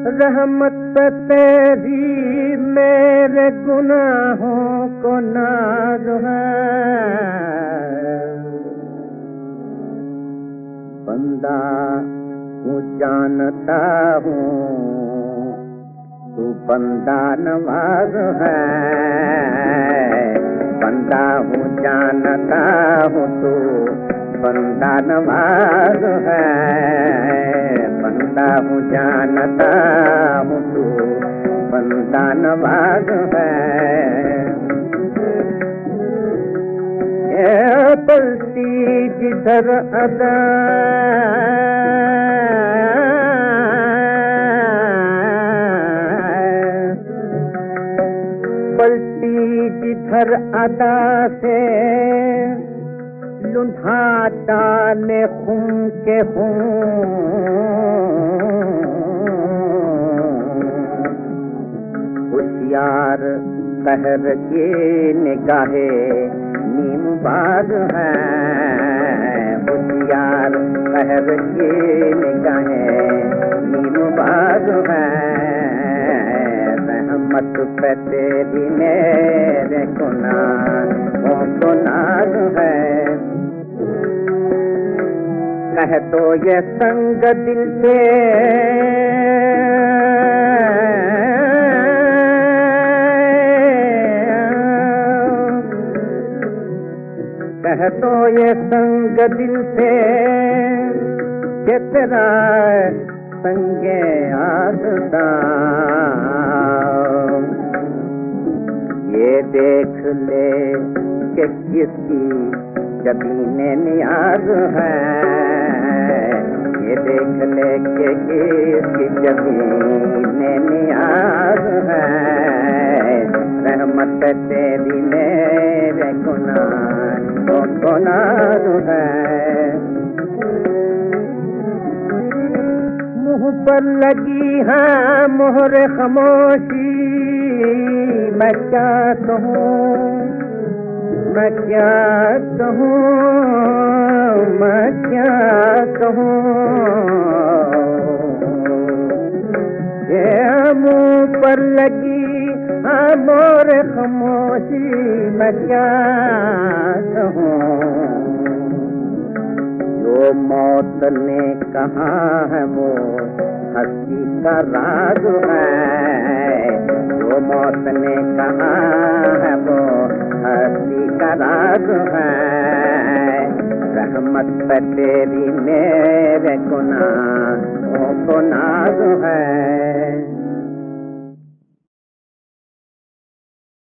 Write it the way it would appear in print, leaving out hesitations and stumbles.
रहमत तेरी मेरे गुनाहों को नाज है। बंदा हूँ जानता हूँ तू बंदा नवाज है। बंदा हूँ जानता हूँ तू बंदा नवाज है। बंदा हूँ जानता हूँ तू बंदा नवाज है। ये पलती जिधर अदा पलती जिधर अदा से लुढ़ा डाले खून के होशियार कहर के निगाहे नीमबाज है। होशियार कहर के निगाहे नीमबाज है। रहमत पे तेरी मेरे गुनाहों को नाज है। कह तो ये संग दिल से कह तो ये संग दिल से कि तेरा संगे आसदा ये देख ले कि किसकी जबीने नियाज है। ये देख ले कि किसकी जबीने नियाज है। रहमत तेरी मेरे गुनाहों को नाज है। मुँह पर लगी है मोहर खामोशी मैं क्या कहूँ मैं क्या कहूँ मैं क्या कहूँ। ये मुँह पर लगी है मोर खामोशी मैं क्या कहूँ। जो मौत ने कहा है वो हंसी का राज है। जो मौत ने कहा है वो हंसी का राज है। रहमत पे तेरी मेरे गुनाहों को नाज है।